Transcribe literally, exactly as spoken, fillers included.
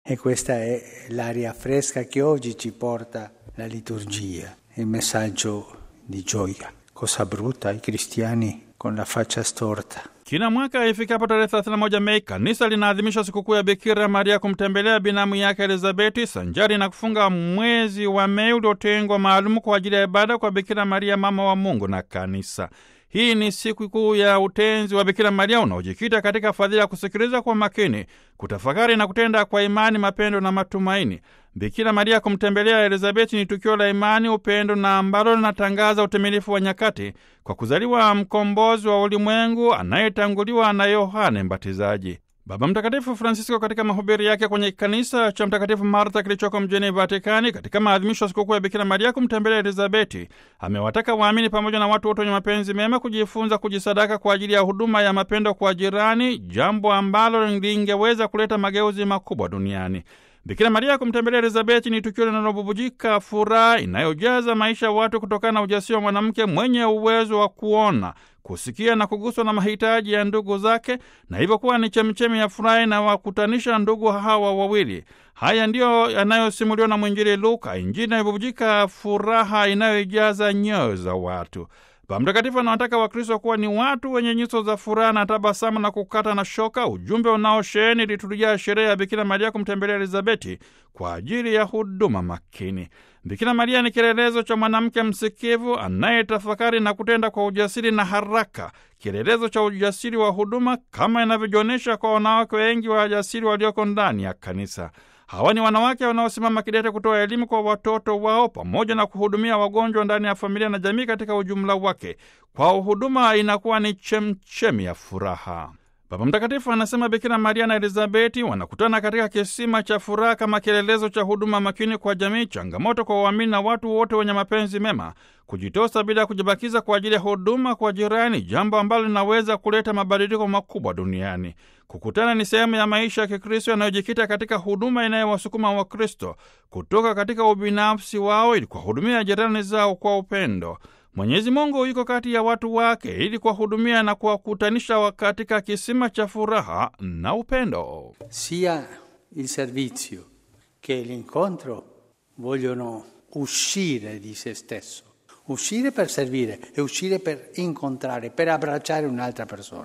E questa è l'aria fresca che oggi ci porta la liturgia, il messaggio di gioia. Cosa brutta i cristiani con la faccia storta. Kila mwaka ifikapo tarehe thelathini na moja Mei, kanisa linaadhimisha sikukuu ya Bikira Maria kumtembelea binamu yake Elizabeti, sanjari na kufunga mwezi wa Mei uliotengwa maalumu kwa ajili ya ibada kwa Bikira Maria, mama wa Mungu na kanisa. Hii ni siku kuu ya utenzi wa Bikira Maria unaojikita katika fadhila ya kusikiliza kwa makini, kutafakari na kutenda kwa imani, mapendo na matumaini. Bikira Maria kumtembelea Elizabeti ni tukio la imani, upendo na ambalo linatangaza utimilifu wa nyakati kwa kuzaliwa mkombozi wa ulimwengu anayetanguliwa na Yohane Mbatizaji. Baba Mtakatifu Francisco katika mahubiri yake kwenye kanisa cha Mtakatifu Martha kilichoko mjini Vatikani katika maadhimisho ya sikukuu ya Bikira Maria kumtembelea Elizabeti, amewataka waamini pamoja na watu wote wenye mapenzi mema kujifunza kujisadaka kwa ajili ya huduma ya mapendo kwa jirani, jambo ambalo lingeweza kuleta mageuzi makubwa duniani. Bikira Maria kumtembelea Elizabeti ni tukio linalobubujika furaha inayojaza maisha ya watu kutokana na ujasiri wa mwanamke mwenye uwezo wa kuona, kusikia na kuguswa na mahitaji ya ndugu zake, na hivyo kuwa ni chemichemi ya furaha na wakutanisha ndugu hawa wawili. Haya ndiyo yanayosimuliwa na mwinjili Luka, injili inayobubujika furaha inayojaza nyoyo za watu. Baba Mtakatifu anawataka Wakristo kuwa ni watu wenye nyuso za furaha na tabasamu na kukata na shoka, ujumbe unaosheheni liturujia ya sherehe ya Bikira Maria kumtembelea Elizabeti kwa ajili ya huduma makini. Bikira Maria ni kielelezo cha mwanamke msikivu anayetafakari na kutenda kwa ujasiri na haraka, kielelezo cha ujasiri wa huduma kama inavyojionyesha kwa wanawake wengi wa ajasiri walioko ndani ya kanisa. Hawa ni wanawake wanaosimama kidete kutoa elimu kwa watoto wao pamoja na kuhudumia wagonjwa ndani ya familia na jamii katika ujumla wake. Kwao huduma inakuwa ni chemchemi ya furaha. Baba Mtakatifu anasema Bikira Maria na Elizabeti wanakutana katika kisima cha furaha kama kielelezo cha huduma makini kwa jamii, changamoto kwa waamini na watu wote wenye mapenzi mema, kujitosa bila kujibakiza kwa ajili ya huduma kwa jirani, jambo ambalo linaweza kuleta mabadiliko makubwa duniani. Kukutana ni sehemu ya maisha ya Kikristo yanayojikita katika huduma inayowasukuma Wakristo kutoka katika ubinafsi wao ili kuwahudumia jirani zao kwa upendo. Mwenyezi Mungu yuko kati ya watu wake ili kuwahudumia na kuwakutanisha katika kisima cha furaha na upendo. Sia il servizio che l'incontro vogliono uscire di se stesso, uscire per servire e uscire per incontrare, per abbracciare un'altra persona.